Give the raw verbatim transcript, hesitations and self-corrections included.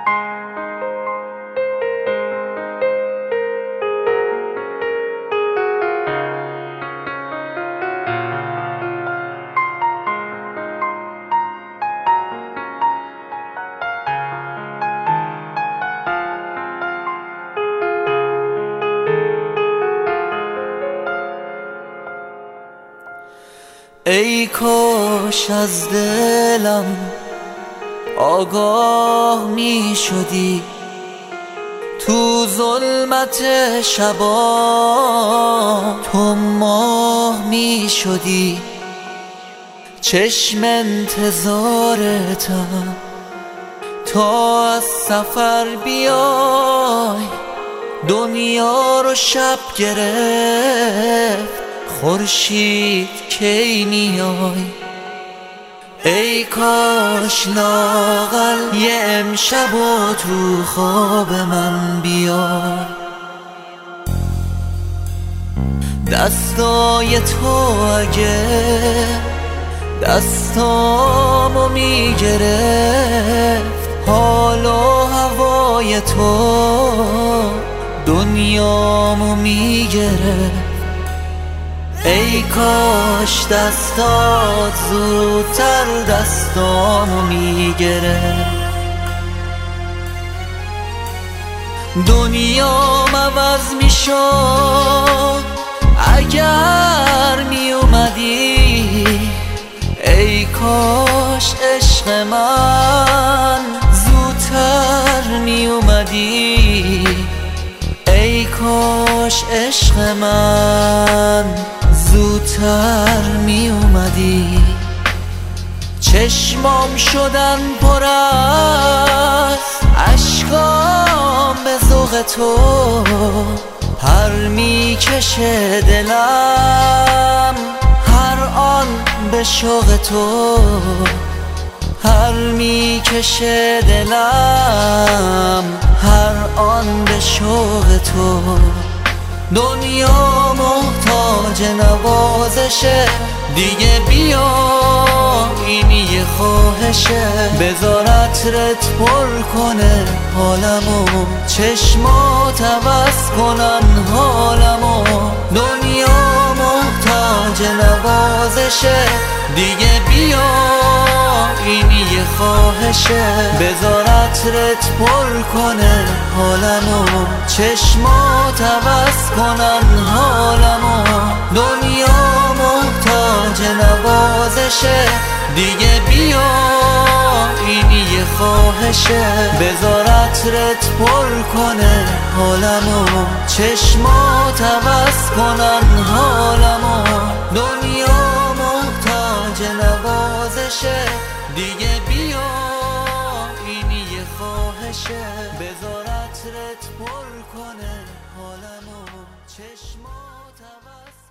ای کاش از دلم آگاه می شدی، تو ظلمت شبا تو ماه می شدی. چشم انتظارتم تا از سفر بیای، دنیا رو شب گرفت خورشید کی میای. ای کاش لااقل یه امشب و تو خواب من بیای. دستای تو اگه دستامو میگرفت، حال و هوای تو دنیامو میگرفت. ای کاش دستات زودتر دستامو میگرفت. دنیام عوض میشد اگر میومدی. ای کاش عشق من زودتر میومدی. ای کاش عشق من زودتر می اومدی. چشمام شدن پر از اشکام به ذوق تو، پر می کشه دلم هر آن به شوق تو، پر می کشه دلم هر آن به شوق تو. دنیا محتاج نوازشه دیگه، بیا این یه خواهشه. بذار عطرت پر کنه حالمو، چشمات عوض کنن حالمو. دنیا محتاج نوازشه دیگه، بیا این یه خواهشه. بذار عطرت پر کنه حالمو، چشمات عوض کنن حالمو. دنیا محتاج نوازشه دیگه، بیا این یه خواهشه. بذار عطرت پر کنه حالمو، چشمات عوض کنن حالمو. دنیا محتاج نوازشه دیگه، بیا این یه خواهشه. بذار عطرت پر کنه حالمو، چشمات عوض